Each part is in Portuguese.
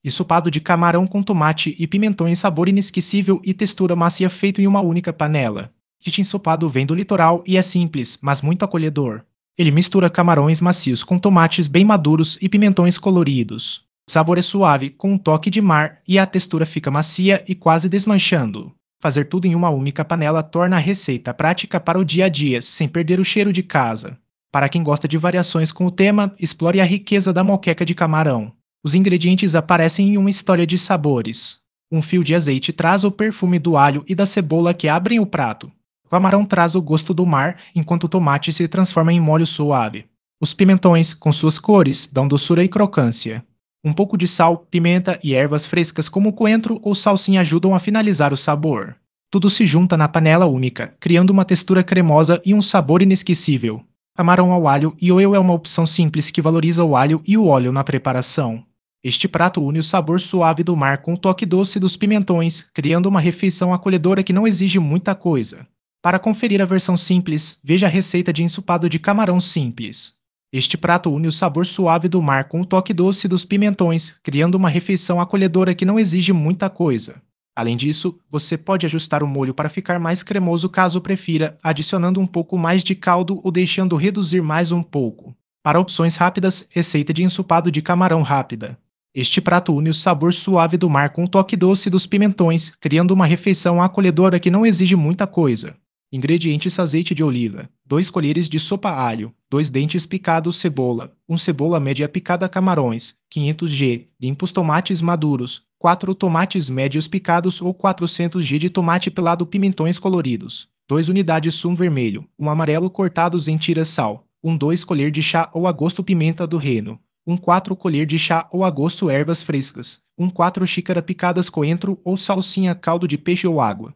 Ensopado de camarão com tomate e pimentões, sabor inesquecível e textura macia feito em uma única panela. Este ensopado vem do litoral e é simples, mas muito acolhedor. Ele mistura camarões macios com tomates bem maduros e pimentões coloridos. O sabor é suave, com um toque de mar, e a textura fica macia e quase desmanchando. Fazer tudo em uma única panela torna a receita prática para o dia a dia, sem perder o cheiro de casa. Para quem gosta de variações com o tema, explore a riqueza da moqueca de camarão. Os ingredientes aparecem em uma história de sabores. Um fio de azeite traz o perfume do alho e da cebola que abrem o prato. O camarão traz o gosto do mar, enquanto o tomate se transforma em molho suave. Os pimentões, com suas cores, dão doçura e crocância. Um pouco de sal, pimenta e ervas frescas como coentro ou salsinha ajudam a finalizar o sabor. Tudo se junta na panela única, criando uma textura cremosa e um sabor inesquecível. Camarão ao alho e óleo é uma opção simples que valoriza o alho e o óleo na preparação. Este prato une o sabor suave do mar com o toque doce dos pimentões, criando uma refeição acolhedora que não exige muita coisa. Para conferir a versão simples, veja a receita de ensopado de camarão simples. Este prato une o sabor suave do mar com o toque doce dos pimentões, criando uma refeição acolhedora que não exige muita coisa. Além disso, você pode ajustar o molho para ficar mais cremoso caso prefira, adicionando um pouco mais de caldo ou deixando reduzir mais um pouco. Para opções rápidas, receita de ensopado de camarão rápida. Este prato une o sabor suave do mar com o toque doce dos pimentões, criando uma refeição acolhedora que não exige muita coisa. Ingredientes: azeite de oliva, 2 colheres de sopa alho, 2 dentes picados cebola, 1 cebola média picada camarões, 500 g, limpos tomates maduros, 4 tomates médios picados ou 400 g de tomate pelado, pimentões coloridos, 2 unidades sumo vermelho, 1 amarelo cortados em tiras, sal, 2 colher de chá ou a gosto pimenta do reino, 4 colher de chá ou a gosto ervas frescas, 4 xícara picadas coentro ou salsinha, caldo de peixe ou água,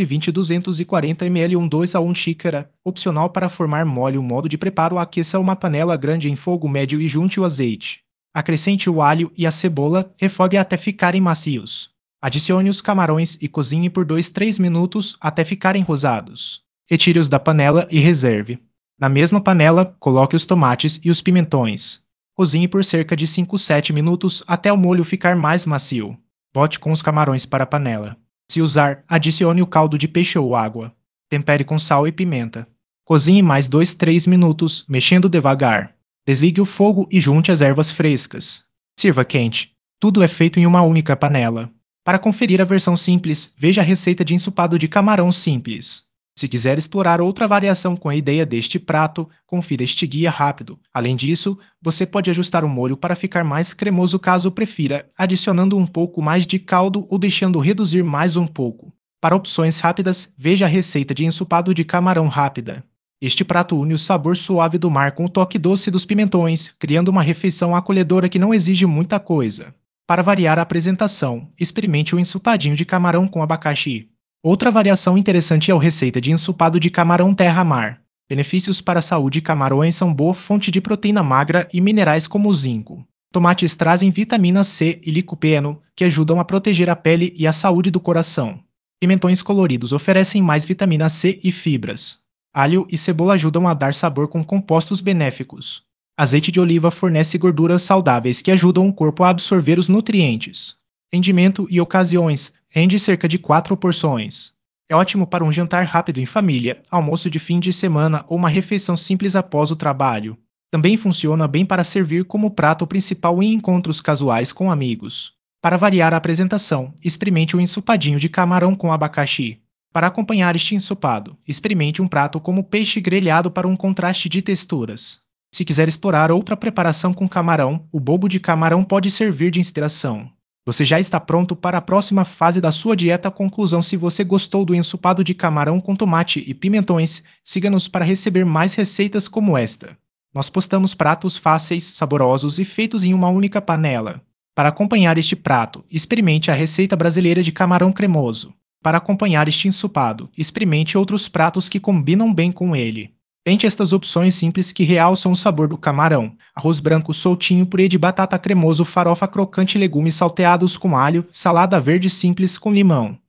120-240 ml, 2 a 1 xícara, opcional para formar molho. Modo de preparo: aqueça uma panela grande em fogo médio e junte o azeite. Acrescente o alho e a cebola, refogue até ficarem macios. Adicione os camarões e cozinhe por 2-3 minutos até ficarem rosados. Retire-os da panela e reserve. Na mesma panela, coloque os tomates e os pimentões. Cozinhe por cerca de 5-7 minutos até o molho ficar mais macio. Bote com os camarões para a panela. Se usar, adicione o caldo de peixe ou água. Tempere com sal e pimenta. Cozinhe mais 2-3 minutos, mexendo devagar. Desligue o fogo e junte as ervas frescas. Sirva quente. Tudo é feito em uma única panela. Para conferir a versão simples, veja a receita de ensopado de camarão simples. Se quiser explorar outra variação com a ideia deste prato, confira este guia rápido. Além disso, você pode ajustar o molho para ficar mais cremoso caso prefira, adicionando um pouco mais de caldo ou deixando reduzir mais um pouco. Para opções rápidas, veja a receita de ensopado de camarão rápida. Este prato une o sabor suave do mar com o toque doce dos pimentões, criando uma refeição acolhedora que não exige muita coisa. Para variar a apresentação, experimente o ensopadinho de camarão com abacaxi. Outra variação interessante é a receita de ensopado de camarão terra-mar. Benefícios para a saúde: camarões são boa fonte de proteína magra e minerais como o zinco. Tomates trazem vitamina C e licopeno, que ajudam a proteger a pele e a saúde do coração. Pimentões coloridos oferecem mais vitamina C e fibras. Alho e cebola ajudam a dar sabor com compostos benéficos. Azeite de oliva fornece gorduras saudáveis que ajudam o corpo a absorver os nutrientes. Rendimento e ocasiões: rende cerca de 4 porções. É ótimo para um jantar rápido em família, almoço de fim de semana ou uma refeição simples após o trabalho. Também funciona bem para servir como prato principal em encontros casuais com amigos. Para variar a apresentação, experimente o ensopadinho de camarão com abacaxi. Para acompanhar este ensopado, experimente um prato como peixe grelhado para um contraste de texturas. Se quiser explorar outra preparação com camarão, o bobo de camarão pode servir de inspiração. Você já está pronto para a próxima fase da sua dieta. Conclusão: se você gostou do ensopado de camarão com tomate e pimentões, siga-nos para receber mais receitas como esta. Nós postamos pratos fáceis, saborosos e feitos em uma única panela. Para acompanhar este prato, experimente a receita brasileira de camarão cremoso. Para acompanhar este ensopado, experimente outros pratos que combinam bem com ele. Tente estas opções simples que realçam o sabor do camarão: arroz branco soltinho, purê de batata cremoso, farofa crocante, legumes salteados com alho, salada verde simples com limão.